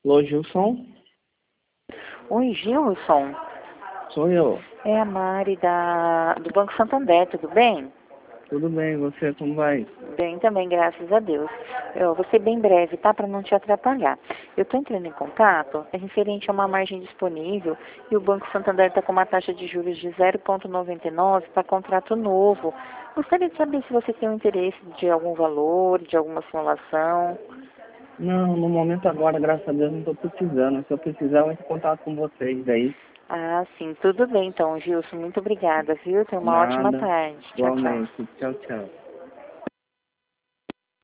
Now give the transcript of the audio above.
Alô, Gilson? Oi, Gilson. Sou eu. É a Mari do Banco Santander, tudo bem? Tudo bem, você como vai? Bem também, graças a Deus. Eu vou ser bem breve, tá? Para não te atrapalhar. Eu estou entrando em contato, é referente a uma margem disponível e o Banco Santander está com uma taxa de juros de 0,99 para contrato novo. Gostaria de saber se você tem um interesse de algum valor, de alguma simulação. Não, no momento agora, graças a Deus, não estou precisando. Se eu precisar, eu entro em contato com vocês aí. Ah, sim, tudo bem então, Gilson. Muito obrigada, viu? Tenha uma ótima Nada. tarde. Tchau, tchau. Igualmente. Tchau, tchau.